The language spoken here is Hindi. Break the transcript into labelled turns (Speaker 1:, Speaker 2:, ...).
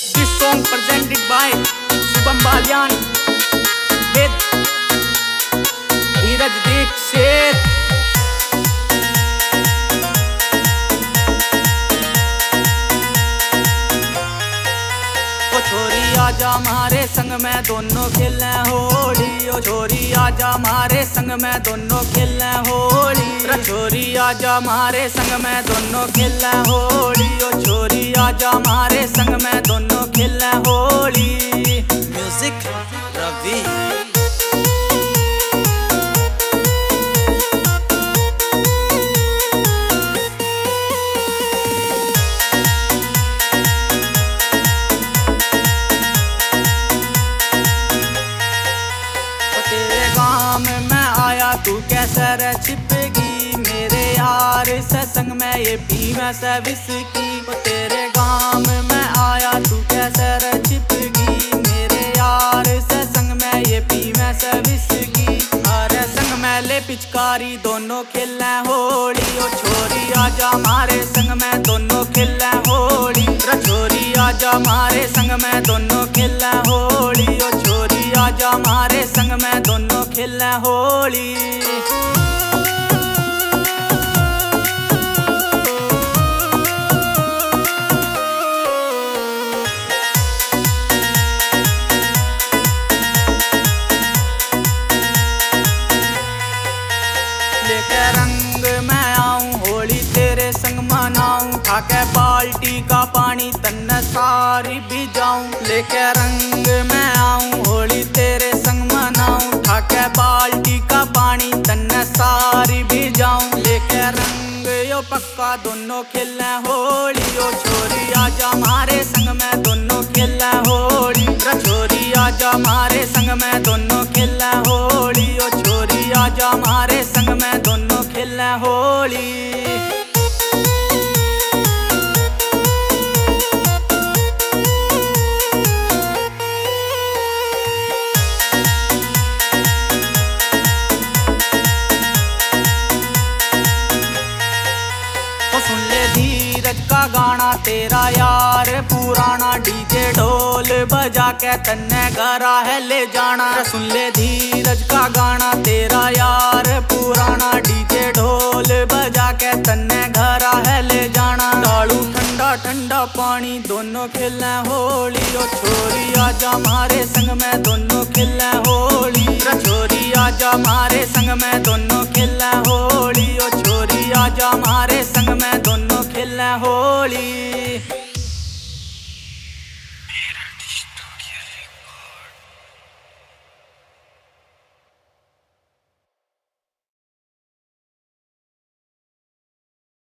Speaker 1: This song presented by Shubham Balian with Dheeraj Dixit। ओ छोरी आजा मारे संग में दोनों खेलें होली। ओ छोरी आजा मारे संग में दोनों खेलें होली। रे छोरी आजा मारे संग में दोनों खेलें होली। ओ छोरी आजा मारे संग में दोनों खेलें होली। म्यूजिक रवि। तेरे गाँव में मैं आया तू कैसे रे छिपेगी। मेरे यार से संग में ये पी मैं से विस्की। तेरे गाँव में मैं आया तू कैसे रे छिपेगी। मेरे यार से संग में ये पी मैं से विस्की। अरे संग में ले पिचकारी दोनों खेलें होली। ओ छोरी आजा मारे संग में दोनों खेलें होली। रे छोरी आजा मारे संग में दोनों खेलें होली। ओ छोरी आजा मारे संग में दोनों खेलें होली। लेके रंग मैं आऊं होली तेरे संग मनाऊं। खाके बाल्टी का पानी तन्ने सारी भी जाऊं। लेके रंग मैं आऊं होली तेरे संग मनाऊं। खाके बाल्टी का पानी तन्ने सारी भी जाऊं। लेके रंग यो पक्का दोनों खेलें होली। ओ छोरी आजा मारे संग में दोनों खेलें होली। रे छोरी आजा मारे संग में दोनों खेलें होली। ओ छोरी आजा मारे संग में दोनों खेलें होली। सुन ले धीरज का गाना तेरा यार पुराना। डीजे ढोल बजा के तन्ने घरा है ले जाना। सुन ले धीरज का गाना तेरा यार पुराना। डीजे ढोल बजा के तन्ने घरा है ले जाना। डालू ठंडा ठंडा पानी दोनों खेलें होली। ओ छोरी आजा मारे संग में दोनों खेलें होली। रे छोरी आजा मारे संग में दोनों खेलें होली। ओ छोरी आजा मारे संग में दोनों खेलें होली।